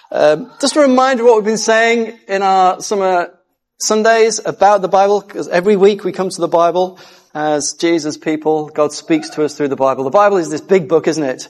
Just a reminder of what we've been saying in our summer Sundays about the Bible, because every week we come to the Bible as Jesus people. God speaks to us through the Bible. The Bible is this big book, isn't it?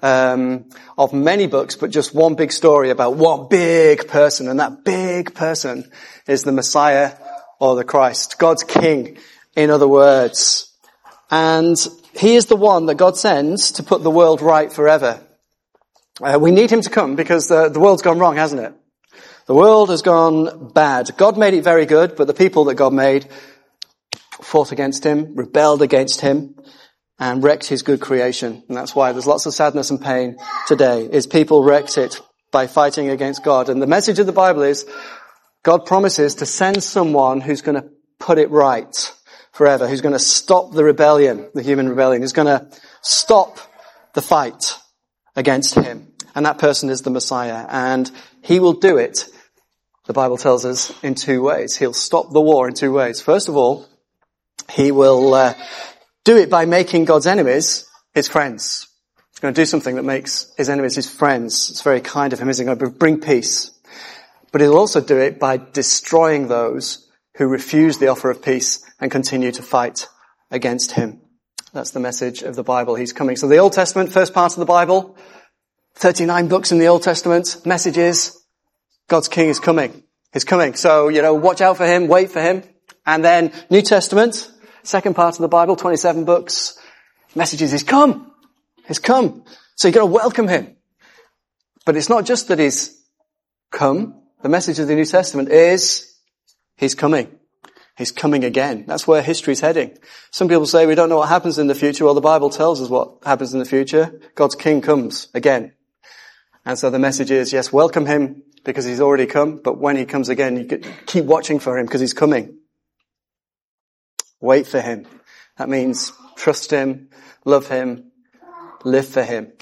Of many books, but just one big story about one big person, and that big person is the Messiah or the Christ, God's King, in other words. And he is the one that God sends to put the world right forever. We need him to come because the world's gone wrong, hasn't it? The world has gone bad. God made it very good, but the people that God made fought against him, rebelled against him, and wrecked his good creation. And that's why there's lots of sadness and pain today, is people wrecked it by fighting against God. And the message of the Bible is God promises to send someone who's going to put it right forever, who's going to stop the rebellion, the human rebellion, who's going to stop the fight against him. And that person is the Messiah. And he will do it, the Bible tells us, in two ways. He'll stop the war in two ways. First of all, he will do it by making God's enemies his friends. He's going to do something that makes his enemies his friends. It's very kind of him. He's going to bring peace. But he'll also do it by destroying those who refuse the offer of peace and continue to fight against him. That's the message of the Bible. He's coming. So the Old Testament, first part of the Bible, 39 books in the Old Testament, messages, God's King is coming. He's coming. So, watch out for him, wait for him. And then New Testament, second part of the Bible, 27 books, messages, he's come. He's come. So you've got to welcome him. But it's not just that he's come. The message of the New Testament is he's coming. He's coming again. That's where history's heading. Some people say we don't know what happens in the future. Well, the Bible tells us what happens in the future. God's King comes again. And so the message is, yes, welcome him because he's already come. But when he comes again, you keep watching for him because he's coming. Wait for him. That means trust him, love him, live for him.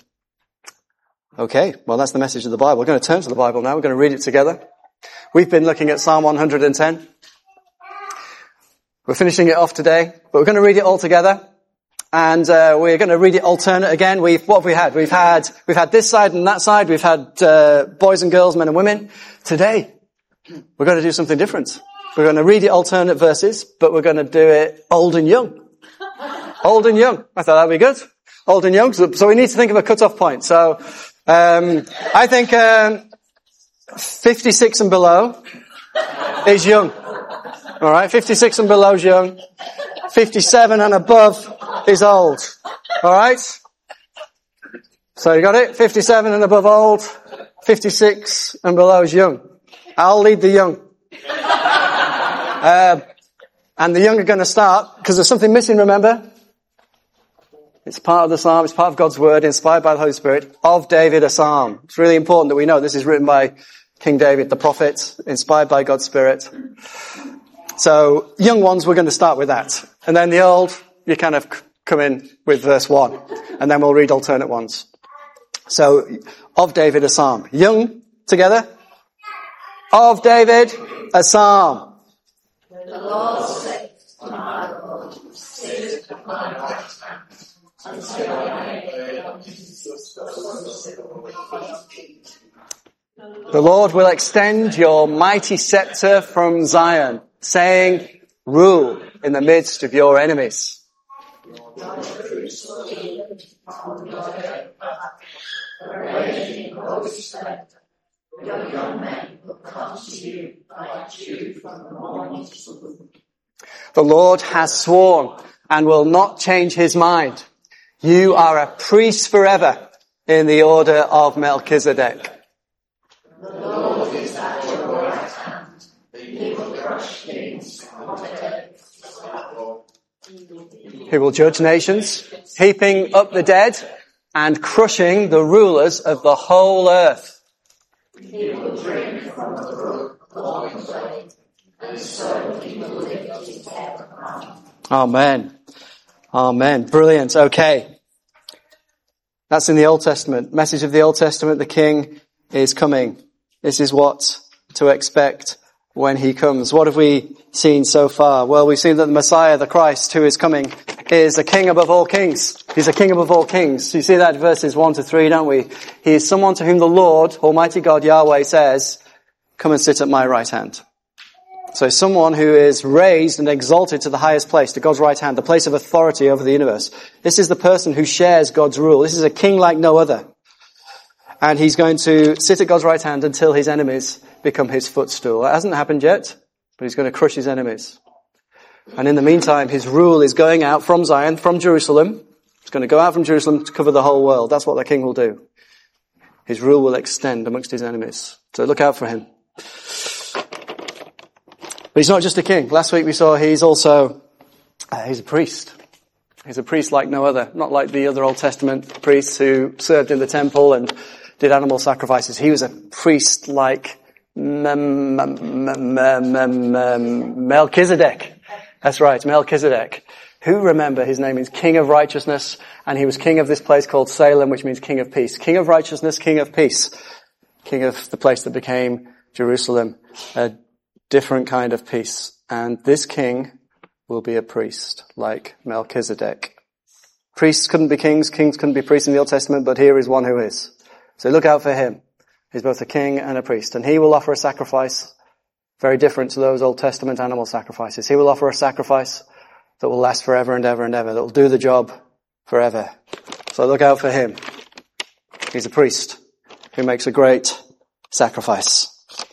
Okay, well, that's the message of the Bible. We're going to turn to the Bible now. We're going to read it together. We've been looking at Psalm 110. We're finishing it off today, but we're going to read it all together. And we're going to read it alternate again. What have we had? We've had this side and that side. We've had boys and girls, men and women. Today, we're going to do something different. We're going to read it alternate verses, but we're going to do it old and young. Old and young. I thought that'd be good. Old and young. So we need to think of a cut-off point. So I think 56 and below is young. All right, 56 and below is young. 57 and above is old. All right? So you got it? 57 and above old. 56 and below is young. I'll lead the young. And the young are going to start, because there's something missing, remember? It's part of the psalm, it's part of God's word, inspired by the Holy Spirit, of David, a psalm. It's really important that we know this is written by King David, the prophet, inspired by God's Spirit. So, young ones, we're going to start with that. And then the old, you kind of come in with verse 1. And then we'll read alternate ones. So, of David, a psalm. Young, together. Of David, a psalm. The Lord sits on my Lord, sits on my right hand, until I make the Lord will extend your mighty scepter from Zion, saying, rule in the midst of your enemies. The Lord has sworn and will not change his mind. You are a priest forever in the order of Melchizedek. The Lord is at your right hand. He will crush kings on the head. He will judge nations, heaping up the dead and crushing the rulers of the whole earth. He will drink from the brook along the way, and so he will lift his head high. Amen. Amen. Brilliant. Okay. That's in the Old Testament. Message of the Old Testament, the King is coming. This is what to expect when he comes. What have we seen so far? Well, we've seen that the Messiah, the Christ, who is coming, is a king above all kings. He's a king above all kings. You see that in verses 1 to 3, don't we? He is someone to whom the Lord, Almighty God, Yahweh, says, come and sit at my right hand. So someone who is raised and exalted to the highest place, to God's right hand, the place of authority over the universe. This is the person who shares God's rule. This is a king like no other. And he's going to sit at God's right hand until his enemies become his footstool. That hasn't happened yet, but he's going to crush his enemies. And in the meantime, his rule is going out from Zion, from Jerusalem. It's going to go out from Jerusalem to cover the whole world. That's what the king will do. His rule will extend amongst his enemies. So look out for him. But he's not just a king. Last week we saw he's also, he's a priest. He's a priest like no other. Not like the other Old Testament priests who served in the temple and did animal sacrifices. He was a priest like Melchizedek. That's right, Melchizedek. Who, remember, his name is King of Righteousness, and he was king of this place called Salem, which means King of Peace. King of Righteousness, King of Peace. King of the place that became Jerusalem. A different kind of peace. And this king will be a priest, like Melchizedek. Priests couldn't be kings, kings couldn't be priests in the Old Testament, but here is one who is. So look out for him. He's both a king and a priest, and he will offer a sacrifice very different to those Old Testament animal sacrifices. He will offer a sacrifice that will last forever and ever and ever, that will do the job forever. So look out for him. He's a priest who makes a great sacrifice.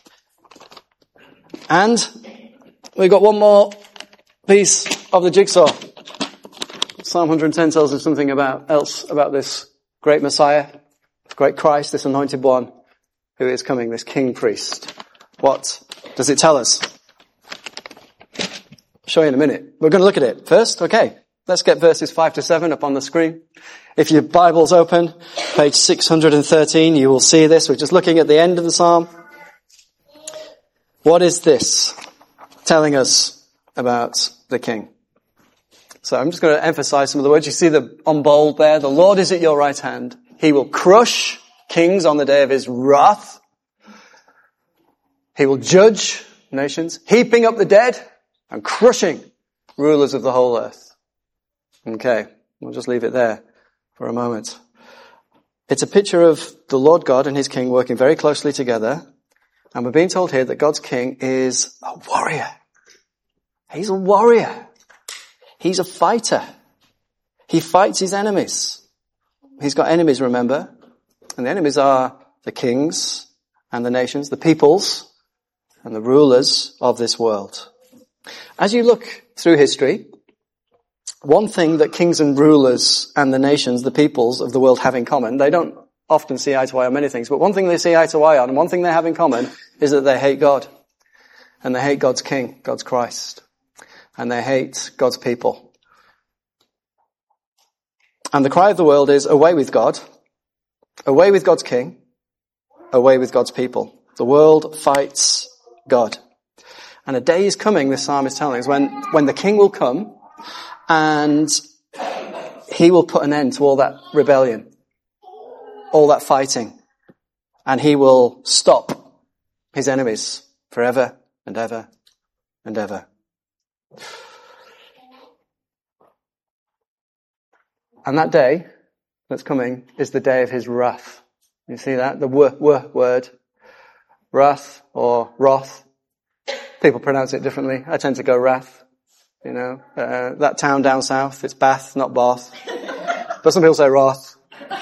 And we've got one more piece of the jigsaw. Psalm 110 tells us something else about this great Messiah, this great Christ, this anointed one who is coming, this king priest. What does it tell us? I'll show you in a minute. We're going to look at it first. Okay. Let's get verses 5 to 7 up on the screen. If your Bible's open, page 613, you will see this. We're just looking at the end of the psalm. What is this telling us about the king? So I'm just going to emphasize some of the words. You see on bold there. The Lord is at your right hand. He will crush kings on the day of his wrath. He will judge nations, heaping up the dead and crushing rulers of the whole earth. Okay, we'll just leave it there for a moment. It's a picture of the Lord God and his king working very closely together. And we're being told here that God's king is a warrior. He's a warrior. He's a fighter. He fights his enemies. He's got enemies, remember? And the enemies are the kings and the nations, the peoples and the rulers of this world. As you look through history, one thing that kings and rulers and the nations, the peoples of the world have in common, they don't often see eye to eye on many things, but one thing they see eye to eye on, and one thing they have in common, is that they hate God. And they hate God's king, God's Christ. And they hate God's people. And the cry of the world is, away with God, away with God's king, away with God's people. The world fights God. And a day is coming, this psalm is telling us, when the king will come and he will put an end to all that rebellion, all that fighting, and he will stop his enemies forever and ever and ever. And that day that's coming is the day of his wrath. You see that? The word. Wrath or wrath. People pronounce it differently. I tend to go wrath. You know, that town down south, it's Bath, not Bath. But some people say wrath.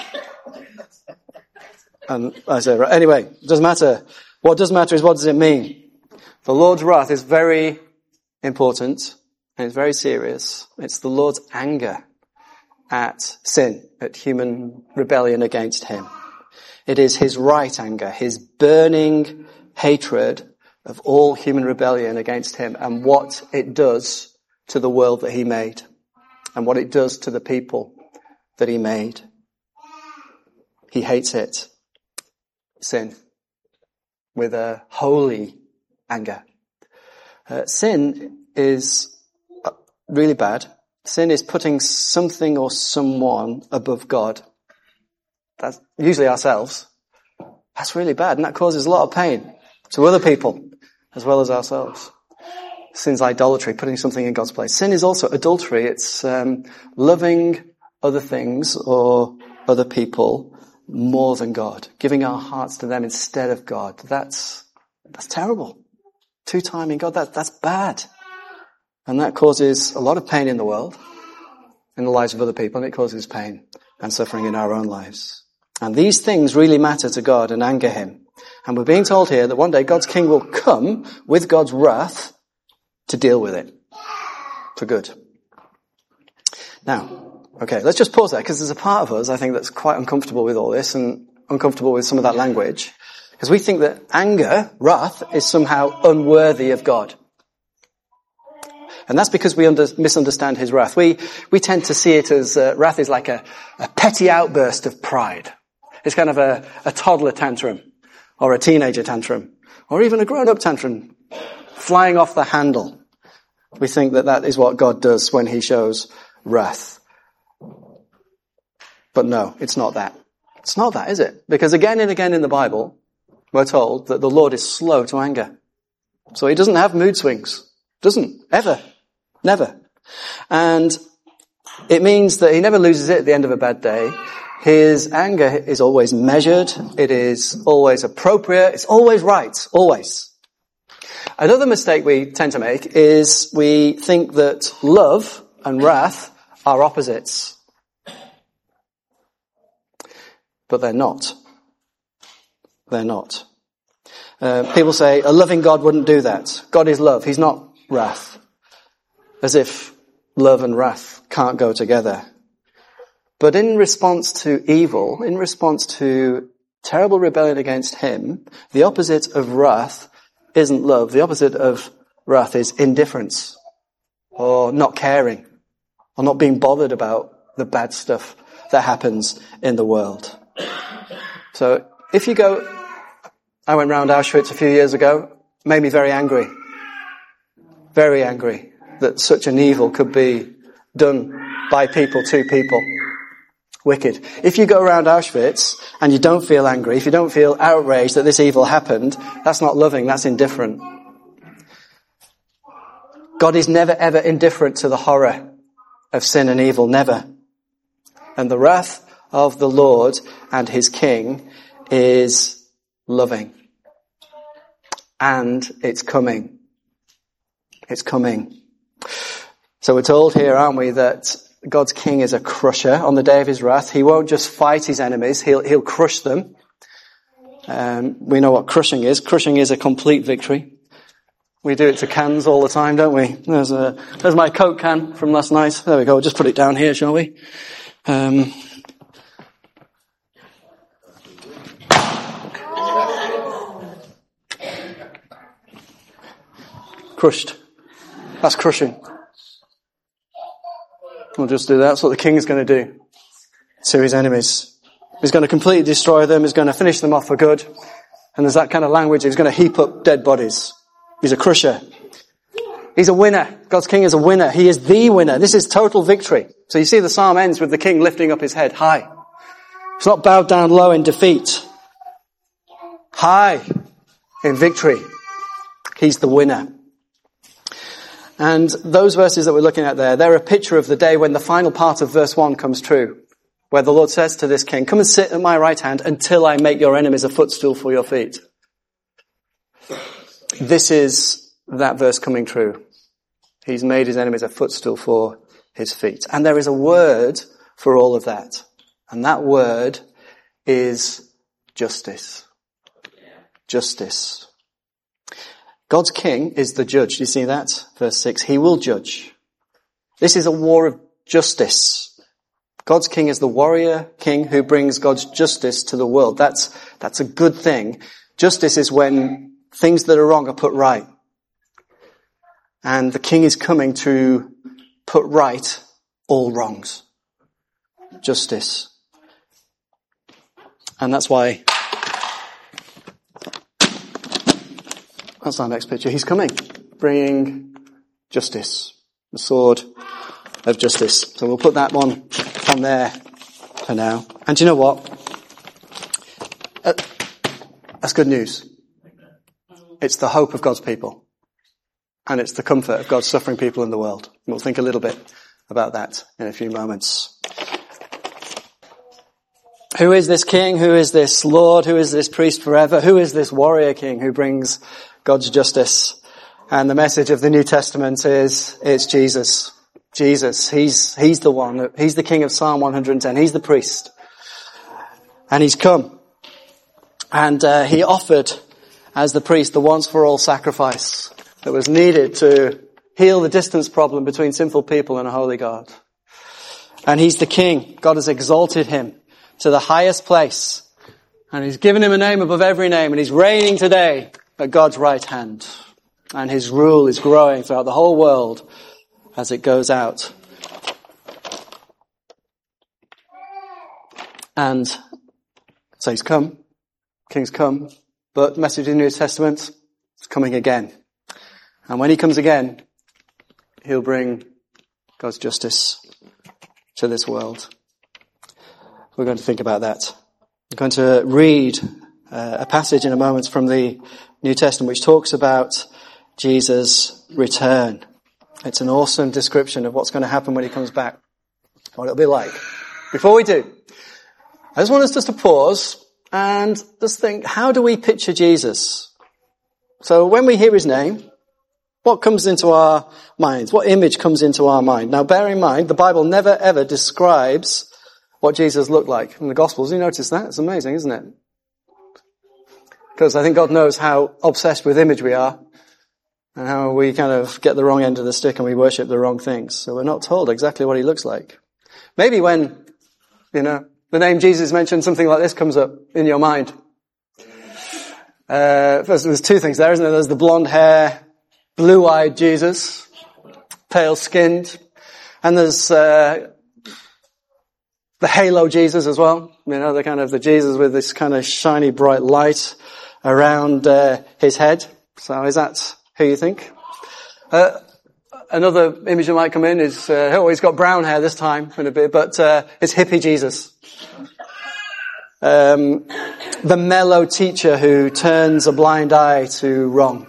And I say, anyway, it doesn't matter. What does matter is what does it mean? The Lord's wrath is very important and it's very serious. It's the Lord's anger at sin, at human rebellion against him. It is his right anger, his burning hatred of all human rebellion against him and what it does to the world that he made and what it does to the people that he made. He hates it. Sin. With a holy anger. Sin is really bad. Sin is putting something or someone above God. That's usually ourselves. That's really bad, and that causes a lot of pain to other people as well as ourselves. Sin's idolatry, putting something in God's place. Sin is also adultery. It's loving other things or other people more than God, giving our hearts to them instead of God. That's terrible. Two-timing God, that's bad. And that causes a lot of pain in the world, in the lives of other people, and it causes pain and suffering in our own lives. And these things really matter to God and anger him. And we're being told here that one day God's king will come with God's wrath to deal with it for good. Now, okay, let's just pause there, because there's a part of us, I think, that's quite uncomfortable with all this and uncomfortable with some of that language, because we think that anger, wrath, is somehow unworthy of God. And that's because we misunderstand his wrath. We tend to see it as wrath is like a petty outburst of pride. It's kind of a toddler tantrum, or a teenager tantrum, or even a grown-up tantrum, flying off the handle. We think that is what God does when he shows wrath. But no, it's not that. It's not that, is it? Because again and again in the Bible, we're told that the Lord is slow to anger. So he doesn't have mood swings. Doesn't. Ever. Never. And it means that he never loses it at the end of a bad day. His anger is always measured. It is always appropriate. It's always right. Always. Another mistake we tend to make is we think that love and wrath are opposites. But they're not. They're not. People say a loving God wouldn't do that. God is love. He's not wrath. As if love and wrath can't go together. But in response to evil, in response to terrible rebellion against him, the opposite of wrath isn't love. The opposite of wrath is indifference, or not caring, or not being bothered about the bad stuff that happens in the world. So if you go, I went round Auschwitz a few years ago, made me very angry that such an evil could be done by people to people. Wicked. If you go around Auschwitz and you don't feel angry, if you don't feel outraged that this evil happened, that's not loving, that's indifferent. God is never ever indifferent to the horror of sin and evil, never. And the wrath of the Lord and his King is loving. And it's coming. It's coming. So we're told here, aren't we, that God's king is a crusher on the day of his wrath. He won't just fight his enemies, he'll crush them. We know what crushing is. Crushing is a complete victory. We do it to cans all the time, don't we? There's my Coke can from last night. There we go. We'll just put it down here, shall we? Crushed. That's crushing. We'll just do that. That's what the king is going to do to his enemies. He's going to completely destroy them. He's going to finish them off for good. And there's that kind of language. He's going to heap up dead bodies. He's a crusher. He's a winner. God's king is a winner. He is the winner. This is total victory. So you see the psalm ends with the king lifting up his head high. He's not bowed down low in defeat. High in victory. He's the winner. And those verses that we're looking at there, they're a picture of the day when the final part of verse 1 comes true, where the Lord says to this king, come and sit at my right hand until I make your enemies a footstool for your feet. This is that verse coming true. He's made his enemies a footstool for his feet. And there is a word for all of that. And that word is justice. Justice. God's king is the judge. Do you see that? Verse 6. He will judge. This is a war of justice. God's king is the warrior king who brings God's justice to the world. That's a good thing. Justice is when things that are wrong are put right. And the king is coming to put right all wrongs. Justice. And that's why that's our next picture. He's coming, bringing justice, the sword of justice. So we'll put that one on there for now. And do you know what? That's good news. It's the hope of God's people. and it's the comfort of God's suffering people in the world. We'll think a little bit about that in a few moments. Who is this king? Who is this Lord? Who is this priest forever? Who is this warrior king who brings God's justice? And the message of the New Testament is, it's Jesus. Jesus. He's the one. He's the king of Psalm 110. He's the priest. And he's come. And he offered, as the priest, the once for all sacrifice that was needed to heal the distance problem between sinful people and a holy God. And he's the king. God has exalted him to the highest place. And he's given him a name above every name. And he's reigning today at God's right hand. And his rule is growing throughout the whole world as it goes out. And so he's come. King's come. But the message in the New Testament is coming again. And when he comes again, he'll bring God's justice to this world. We're going to think about that. We're going to read a passage in a moment from the New Testament which talks about Jesus' return. It's an awesome description of what's going to happen when he comes back, what it'll be like. Before we do, I just want us just to pause and just think, how do we picture Jesus? So when we hear his name, what comes into our minds? What image comes into our mind? Now bear in mind, the Bible never ever describes what Jesus looked like. In the Gospels, you notice that? It's amazing, isn't it? Because I think God knows how obsessed with image we are and how we kind of get the wrong end of the stick and we worship the wrong things. So we're not told exactly what he looks like. Maybe when, the name Jesus mentioned, something like this comes up in your mind. First, there's two things there, isn't there? There's the blonde hair, blue-eyed Jesus, pale-skinned, and there's the halo Jesus as well. The Jesus with this kind of shiny, bright light around his head. So is that who you think? Another image that might come in is, he's got brown hair this time in a bit, but it's hippie Jesus. The mellow teacher who turns a blind eye to wrong.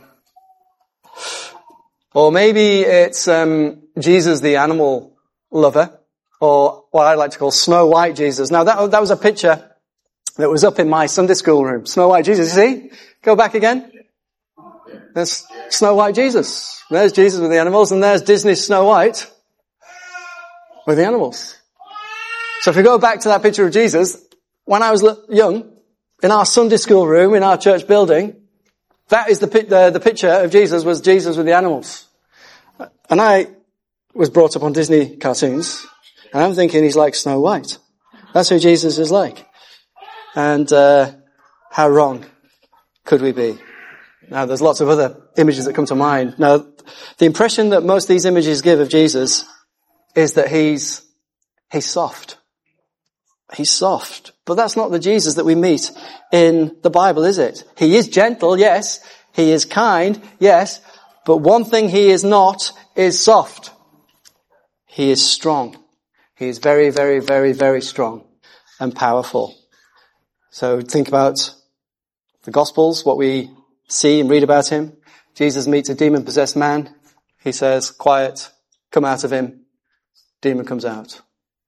Or maybe it's Jesus the animal lover, or what I like to call Snow White Jesus. Now that was a picture that was up in my Sunday school room. Snow White Jesus, you see? Go back again. There's Snow White Jesus. There's Jesus with the animals, and there's Disney's Snow White with the animals. So if we go back to that picture of Jesus, when I was young, in our Sunday school room, in our church building, that is the picture of Jesus, was Jesus with the animals. And I was brought up on Disney cartoons, and I'm thinking he's like Snow White. That's who Jesus is like. And how wrong could we be? Now, there's lots of other images that come to mind. Now, the impression that most of these images give of Jesus is that he's soft. He's soft. But that's not the Jesus that we meet in the Bible, is it? He is gentle, yes. He is kind, yes. But one thing he is not is soft. He is strong. He is very, very, very, very strong and powerful. So think about the Gospels, what we see and read about him. Jesus meets a demon-possessed man. He says, quiet, come out of him. Demon comes out.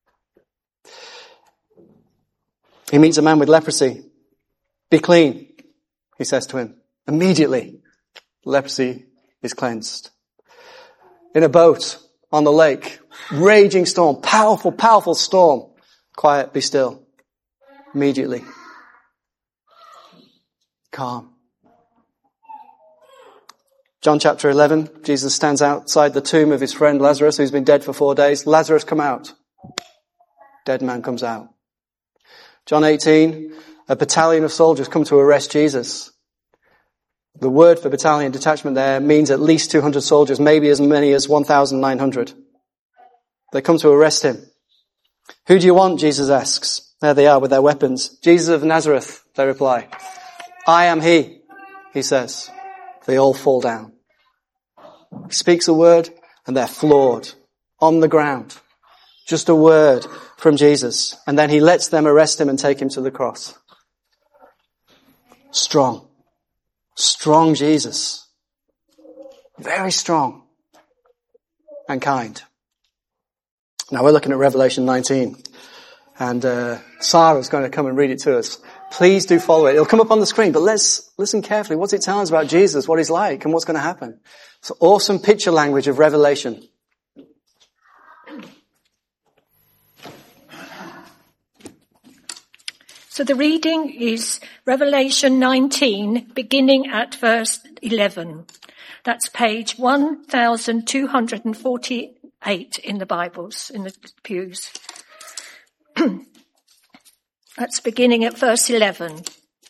He meets a man with leprosy. Be clean, he says to him. Immediately, leprosy is cleansed. In a boat on the lake, raging storm, powerful, powerful storm. Quiet, be still. Immediately. Calm. John chapter 11, Jesus stands outside the tomb of his friend Lazarus, who's been dead for 4 days. Lazarus, come out. Dead man comes out. John 18, a battalion of soldiers come to arrest Jesus. The word for battalion detachment there means at least 200 soldiers, maybe as many as 1,900. They come to arrest him. Who do you want? Jesus asks. There they are with their weapons. Jesus of Nazareth, they reply. I am he says. They all fall down. He speaks a word and they're floored on the ground. Just a word from Jesus. And then he lets them arrest him and take him to the cross. Strong. Strong Jesus. very strong and kind. Now we're looking at Revelation 19, and Sarah's going to come and read it to us. Please do follow it. It'll come up on the screen, but let's listen carefully. What's it telling us about Jesus, what he's like, and what's going to happen? It's awesome picture language of Revelation. So the reading is Revelation 19, beginning at verse 11. That's page 1248 in the Bibles, in the pews. That's beginning at verse 11.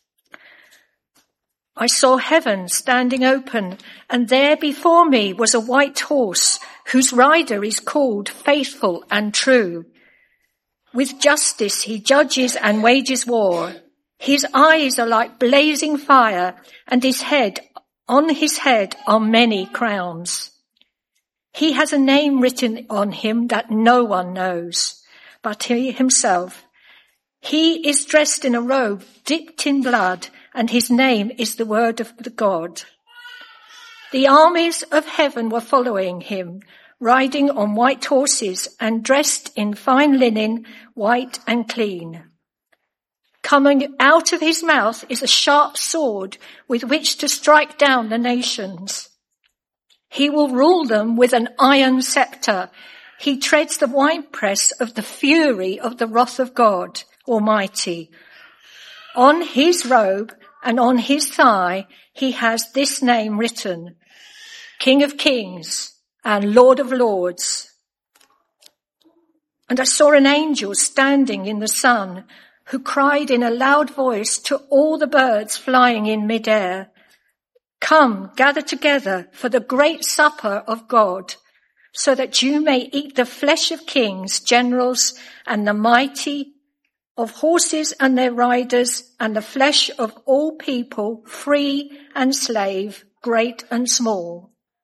I saw heaven standing open, and there before me was a white horse, whose rider is called Faithful and True. With justice he judges and wages war. His eyes are like blazing fire, and on his head are many crowns. He has a name written on him that no one knows, but he himself. He is dressed in a robe dipped in blood, and his name is the Word of the God. The armies of heaven were following him, riding on white horses and dressed in fine linen, white and clean. Coming out of his mouth is a sharp sword with which to strike down the nations. He will rule them with an iron scepter. He treads the winepress of the fury of the wrath of God Almighty. On his robe and on his thigh he has this name written, King of Kings and Lord of Lords. And I saw an angel standing in the sun, who cried in a loud voice to all the birds flying in midair, Come, gather together for the great supper of God, so that you may eat the flesh of kings, generals, and the mighty, of horses and their riders, and the flesh of all people, free and slave, great and small.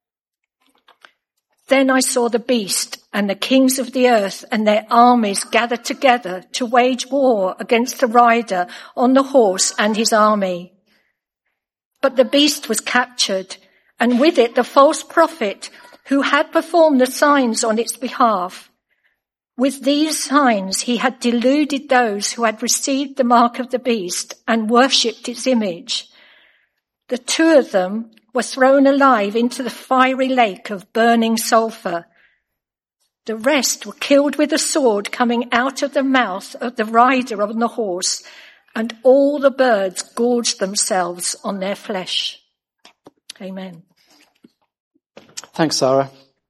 Then I saw the beast and the kings of the earth and their armies gathered together to wage war against the rider on the horse and his army. But the beast was captured, and with it the false prophet who had performed the signs on its behalf. With these signs he had deluded those who had received the mark of the beast and worshipped its image. The two of them were thrown alive into the fiery lake of burning sulphur. The rest were killed with a sword coming out of the mouth of the rider on the horse, and all the birds gorged themselves on their flesh. Amen. Thanks, Sarah.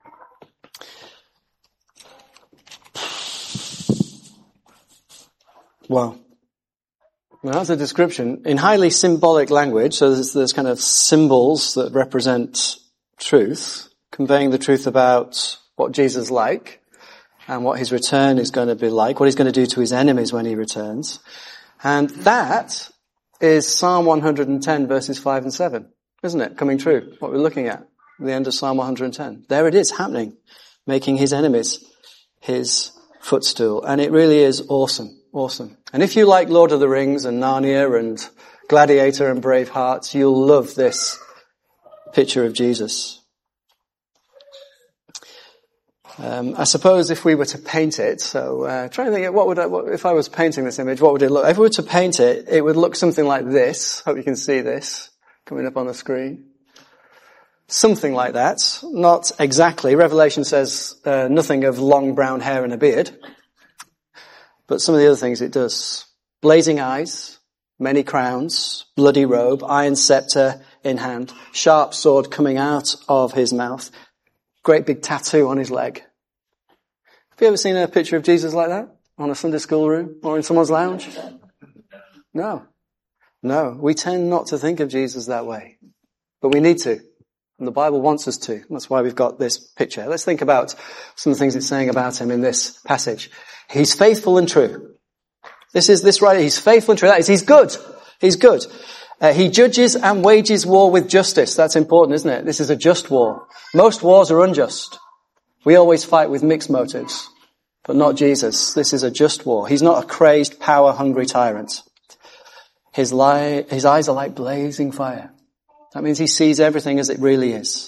Wow. Now, that's a description in highly symbolic language. So there's kind of symbols that represent truth, conveying the truth about what Jesus is like and what his return is going to be like, what he's going to do to his enemies when he returns. And that is Psalm 110 verses 5 and 7, isn't it? Coming true, what we're looking at the end of Psalm 110. There it is happening, making his enemies his footstool. And it really is awesome. Awesome. And if you like Lord of the Rings and Narnia and Gladiator and Braveheart, you'll love this picture of Jesus. I suppose if we were to paint it, so try and think, if I was painting this image, what would it look? If we were to paint it, it would look something like this. Hope you can see this coming up on the screen. Something like that. Not exactly. Revelation says nothing of long brown hair and a beard. But some of the other things it does. Blazing eyes, many crowns, bloody robe, iron scepter in hand, sharp sword coming out of his mouth, great big tattoo on his leg. Have you ever seen a picture of Jesus like that? On a Sunday school room or in someone's lounge? No. We tend not to think of Jesus that way. But we need to. And the Bible wants us to. That's why we've got this picture. Let's think about some of the things it's saying about him in this passage. He's faithful and true. This writer, he's faithful and true. That is, he's good. He's good. He judges and wages war with justice. That's important, isn't it? This is a just war. Most wars are unjust. We always fight with mixed motives. But not Jesus. This is a just war. He's not a crazed, power-hungry tyrant. His eyes are like blazing fire. That means he sees everything as it really is.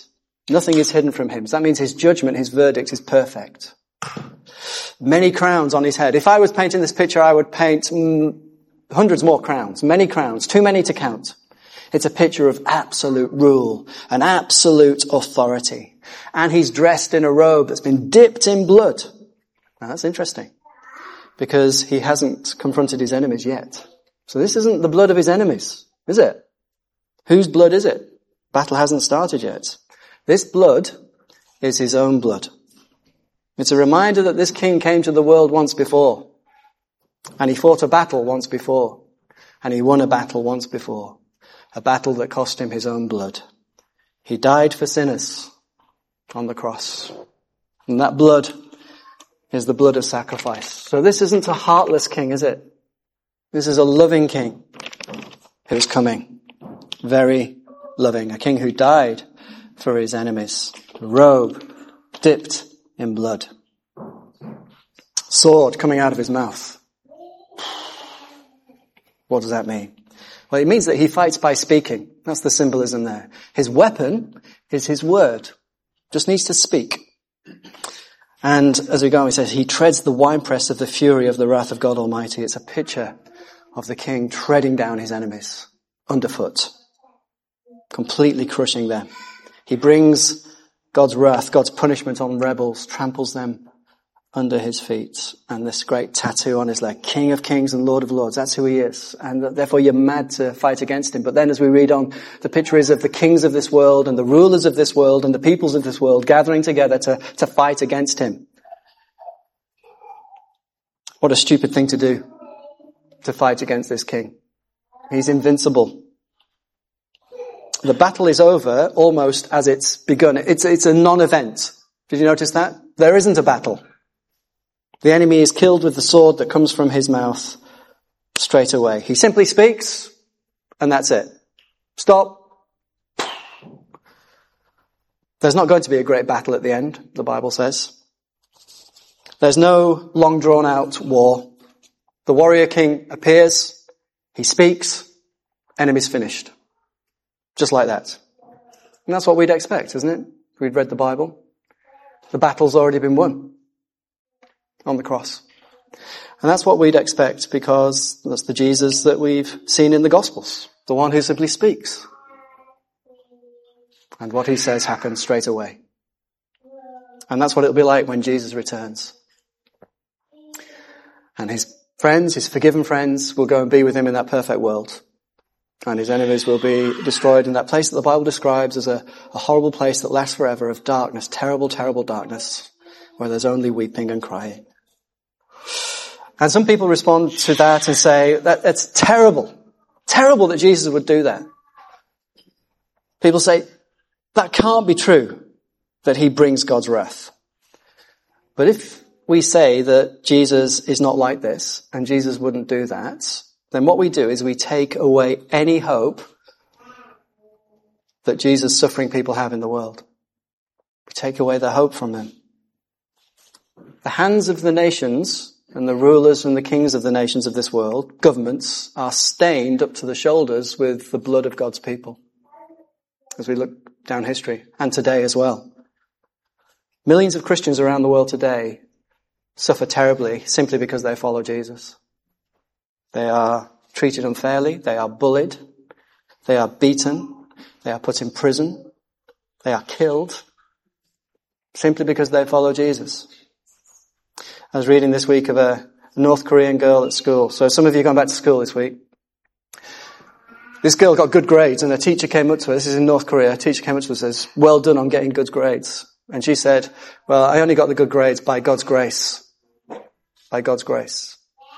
Nothing is hidden from him. So that means his judgment, his verdict is perfect. Many crowns on his head. If I was painting this picture, I would paint hundreds more crowns. Many crowns. Too many to count. It's a picture of absolute rule and absolute authority. And he's dressed in a robe that's been dipped in blood. Now that's interesting, because he hasn't confronted his enemies yet. So this isn't the blood of his enemies, is it? Whose blood is it? Battle hasn't started yet. This blood is his own blood. It's a reminder that this king came to the world once before, and he fought a battle once before, and he won a battle once before, a battle that cost him his own blood. He died for sinners on the cross, and that blood is the blood of sacrifice. So this isn't a heartless king, is it? This is a loving king who's coming. Very loving. A king who died for his enemies. A robe dipped in blood. Sword coming out of his mouth. What does that mean? Well, it means that he fights by speaking. That's the symbolism there. His weapon is his word. Just needs to speak. And as we go on, he says, he treads the winepress of the fury of the wrath of God Almighty. It's a picture of the king treading down his enemies underfoot, completely crushing them. He brings God's wrath, God's punishment on rebels, tramples them under his feet. And this great tattoo on his leg, King of Kings and Lord of Lords, that's who he is. And therefore you're mad to fight against him. But then as we read on, the picture is of the kings of this world and the rulers of this world and the peoples of this world gathering together to fight against him. What a stupid thing to do, to fight against this king. He's invincible. The battle is over almost as it's begun. It's a non-event. Did you notice that? There isn't a battle. The enemy is killed with the sword that comes from his mouth straight away. He simply speaks, and that's it. Stop. There's not going to be a great battle at the end, the Bible says. There's no long drawn out war. The warrior king appears, he speaks, enemy's finished. Just like that. And that's what we'd expect, isn't it? If we'd read the Bible. The battle's already been won on the cross. And that's what we'd expect, because that's the Jesus that we've seen in the Gospels. The one who simply speaks. And what he says happens straight away. And that's what it'll be like when Jesus returns. And his friends, his forgiven friends, will go and be with him in that perfect world. And his enemies will be destroyed in that place that the Bible describes as a horrible place that lasts forever, of darkness, terrible, terrible darkness, where there's only weeping and crying. And some people respond to that and say, that's terrible. Terrible that Jesus would do that. People say, that can't be true, that he brings God's wrath. But if we say that Jesus is not like this, and Jesus wouldn't do that, then what we do is we take away any hope that Jesus' suffering people have in the world. We take away the hope from them. The hands of the nations and the rulers and the kings of the nations of this world, governments, are stained up to the shoulders with the blood of God's people. As we look down history, and today as well. Millions of Christians around the world today suffer terribly simply because they follow Jesus. They are treated unfairly, they are bullied, they are beaten, they are put in prison, they are killed, simply because they follow Jesus. I was reading this week of a North Korean girl at school. So some of you have gone back to school this week. This girl got good grades, and a teacher came up to her. This is in North Korea. A teacher came up to her and says, well done on getting good grades. And she said, well, I only got the good grades by God's grace. By God's grace.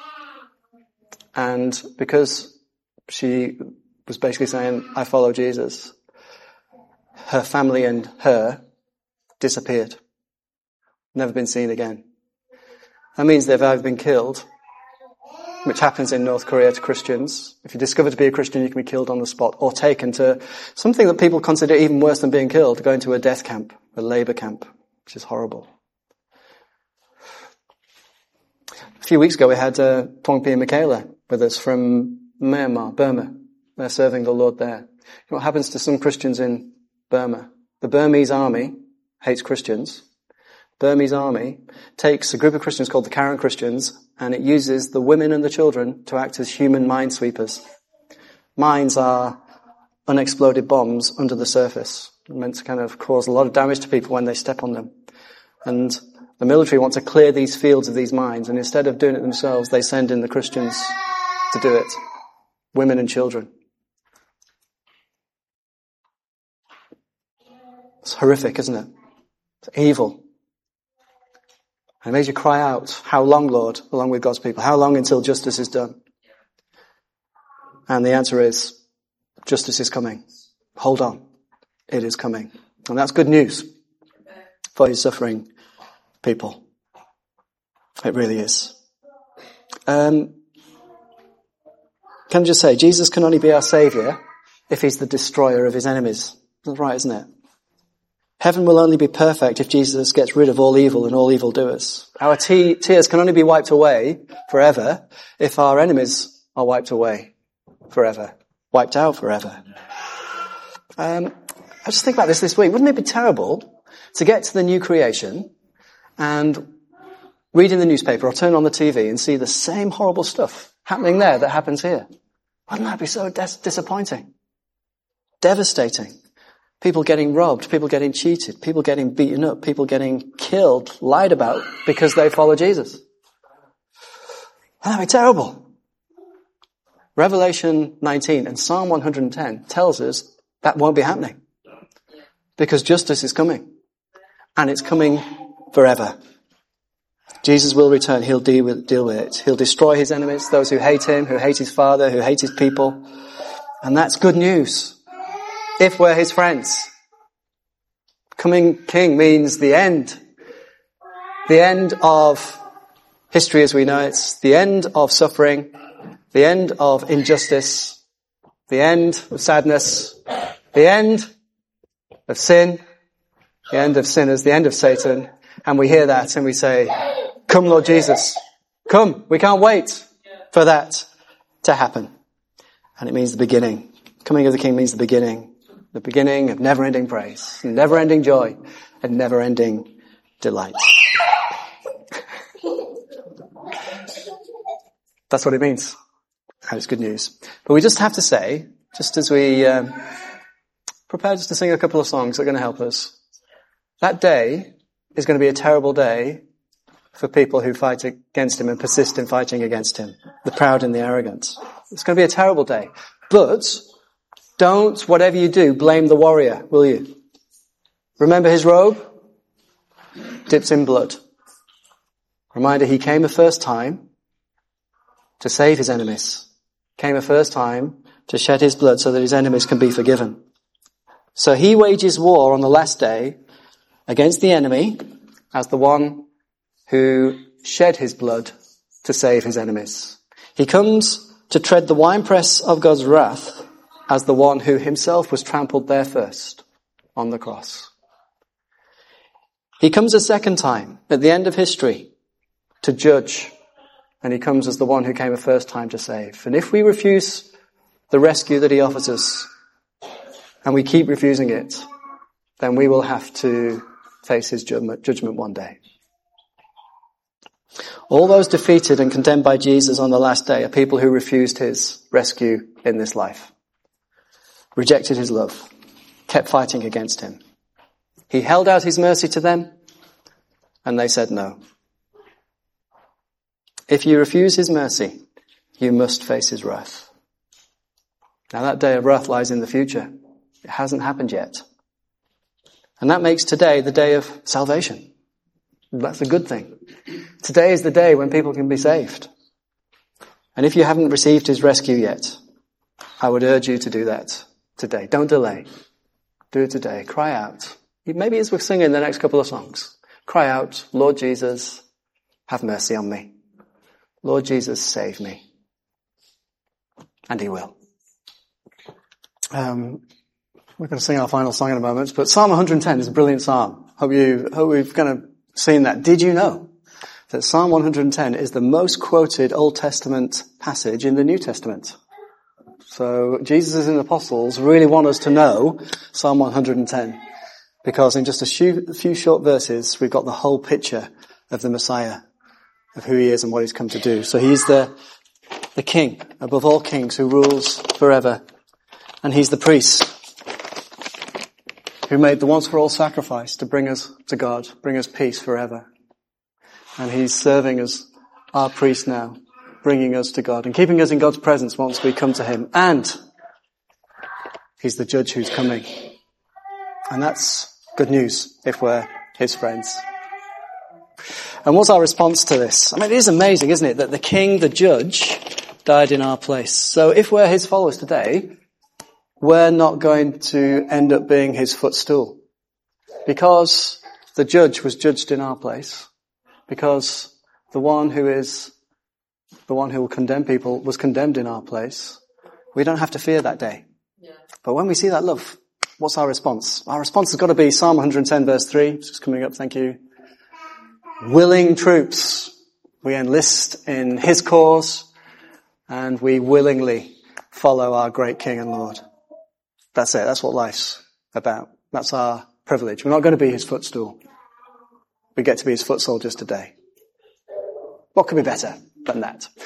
And because she was basically saying, I follow Jesus, her family and her disappeared. Never been seen again. That means they've either been killed, which happens in North Korea to Christians. If you discover to be a Christian, you can be killed on the spot, or taken to something that people consider even worse than being killed, going to a death camp, a labor camp, which is horrible. A few weeks ago, we had Tongpi and Michaela with us from Myanmar, Burma. They're serving the Lord there. You know what happens to some Christians in Burma? the Burmese army hates Christians. Burmese army takes a group of Christians called the Karen Christians, and it uses the women and the children to act as human minesweepers. Mines are unexploded bombs under the surface, meant to kind of cause a lot of damage to people when they step on them. And the military want to clear these fields of these mines, and instead of doing it themselves, they send in the Christians to do it. Women and children. It's horrific, isn't it? It's evil. And it makes you cry out, how long, Lord, along with God's people? How long until justice is done? And the answer is, justice is coming. Hold on. It is coming. And that's good news for his suffering people. It really is. Can I just say, Jesus can only be our saviour if he's the destroyer of his enemies. That's right, isn't it? Heaven will only be perfect if Jesus gets rid of all evil and all evildoers. Our tears can only be wiped away forever if our enemies are wiped away forever. Wiped out forever. I just think about this week. Wouldn't it be terrible to get to the new creation and read in the newspaper or turn on the TV and see the same horrible stuff happening there that happens here? Wouldn't that be so disappointing? Devastating. People getting robbed, people getting cheated, people getting beaten up, people getting killed, lied about because they follow Jesus. Wouldn't that be terrible? Revelation 19 and Psalm 110 tells us that won't be happening. Because justice is coming. And it's coming forever. Jesus will return. He'll deal with it. He'll destroy his enemies, those who hate him, who hate his Father, who hate his people. And that's good news. If we're his friends. Coming King means the end. The end of history as we know it. The end of suffering. The end of injustice. The end of sadness. The end of sin. The end of sinners. The end of Satan. And we hear that and we say, come Lord Jesus. Come. We can't wait for that to happen. And it means the beginning. Coming of the King means the beginning. The beginning of never-ending praise, never-ending joy, and never-ending delight. That's what it means. And it's good news. But we just have to say, just as we prepare just to sing a couple of songs that are going to help us, that day is going to be a terrible day for people who fight against him and persist in fighting against him, the proud and the arrogant. It's going to be a terrible day. But don't, whatever you do, blame the warrior, will you? Remember his robe? Dipped in blood. Reminder, he came a first time to save his enemies. Came a first time to shed his blood so that his enemies can be forgiven. So he wages war on the last day against the enemy as the one who shed his blood to save his enemies. He comes to tread the winepress of God's wrath as the one who himself was trampled there first on the cross. He comes a second time at the end of history to judge, and he comes as the one who came a first time to save. And if we refuse the rescue that he offers us, and we keep refusing it, then we will have to face his judgment one day. All those defeated and condemned by Jesus on the last day are people who refused his rescue in this life. Rejected his love, kept fighting against him. He held out his mercy to them, and they said no. If you refuse his mercy, you must face his wrath. Now that day of wrath lies in the future. It hasn't happened yet. And that makes today the day of salvation. That's a good thing. Today is the day when people can be saved. And if you haven't received his rescue yet, I would urge you to do that today. Don't delay. Do it today. Cry out. Maybe as we're singing the next couple of songs, cry out, Lord Jesus, have mercy on me. Lord Jesus, save me. And he will. We're going to sing our final song in a moment, but Psalm 110 is a brilliant psalm. Hope we've kind of seen that. Did you know that Psalm 110 is the most quoted Old Testament passage in the New Testament? So Jesus and the apostles really want us to know Psalm 110. Because in just a few short verses, we've got the whole picture of the Messiah, of who he is and what he's come to do. So he's the king above all kings who rules forever. And he's the priest who made the once for all sacrifice to bring us to God, bring us peace forever. And he's serving as our priest now, bringing us to God and keeping us in God's presence once we come to him. And he's the judge who's coming. And that's good news if we're his friends. And what's our response to this? I mean, it is amazing, isn't it, that the king, the judge, died in our place. So if we're his followers today, we're not going to end up being his footstool. Because the judge was judged in our place. Because the one who will condemn people was condemned in our place. We don't have to fear that day. Yeah. But when we see that love, what's our response? Our response has got to be Psalm 110 verse 3. It's just coming up, thank you. Willing troops. We enlist in his cause and we willingly follow our great King and Lord. That's it. That's what life's about. That's our privilege. We're not going to be his footstool. We get to be his foot soldiers today. What could be better than that?